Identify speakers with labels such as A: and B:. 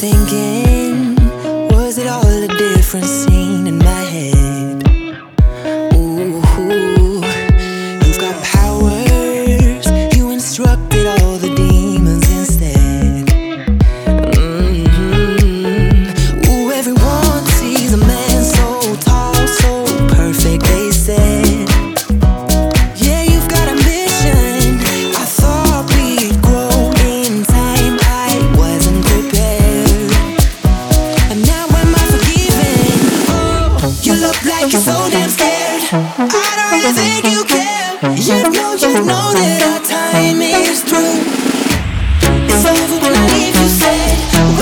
A: thinking, was it all a different scene in my head? Ooh, you've got powers, you instructed all the demons instead. Ooh, everyone sees a man so tall, so perfect, they said. Yeah, you've got ambition, I thought we'd grow in time, I wasn't prepared. And now am I forgiven? Oh, you look like you're so damn scared. I don't really think you care. You know that our time is through. It's over when I leave, you said.